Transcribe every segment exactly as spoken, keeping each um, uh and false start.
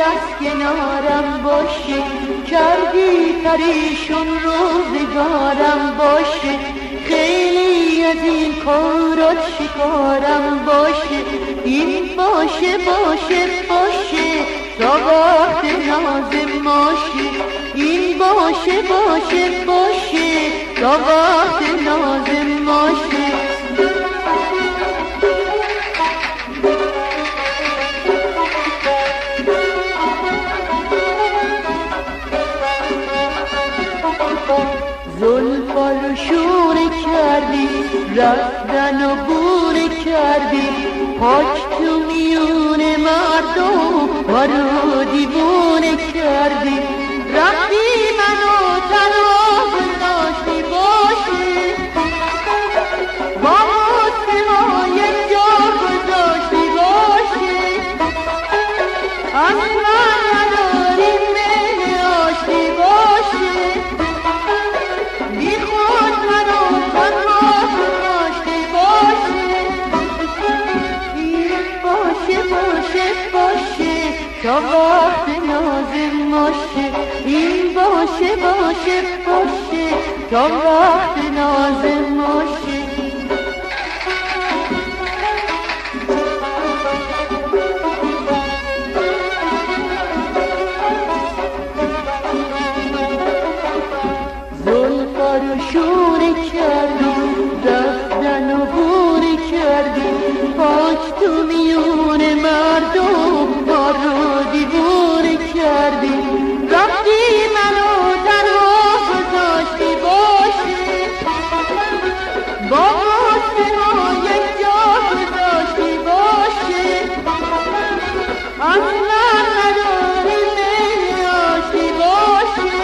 از کنارم باشه، کردی پریشون روزگارم باشه، خیلی از این کارات شکارم باشه، این باشه باشه باشه تا وقت ناز ماشه، این باشه باشه باشه تا وقت ناز ماشه. زلفا رو شور کردی، رفتن و بور کردی، پاک تو میون مردم ما رو دیوونه کردی، رفتی منو تنها گذاشتی باشه، با مسلما یک جا گذاشتی باشه، از من نداری مهر آشتی باشه، بی خود منو تنها گذاشتی باشه، این باشه باشه باشه تا وقت ناز ماشه، این باشه باشه باشه تا وقت ناز ماشه. زلفا رو شور کردی، رفتن و بور کردی، پاک تو میون مردم ما رو دیوونه کردی، رفتی منو تنها گذاشتی باشه، با مسلما یک جا گذاشتی باشه، از من نداری مهر آشتی باشه،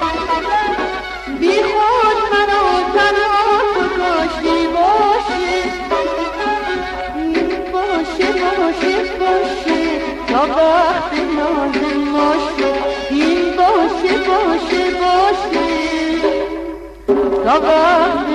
بی خود منو تنها گذاشتی باشه، این باشه باشه باشه تا وقت ناز ماشه، این باشه باشه باشه تا وقت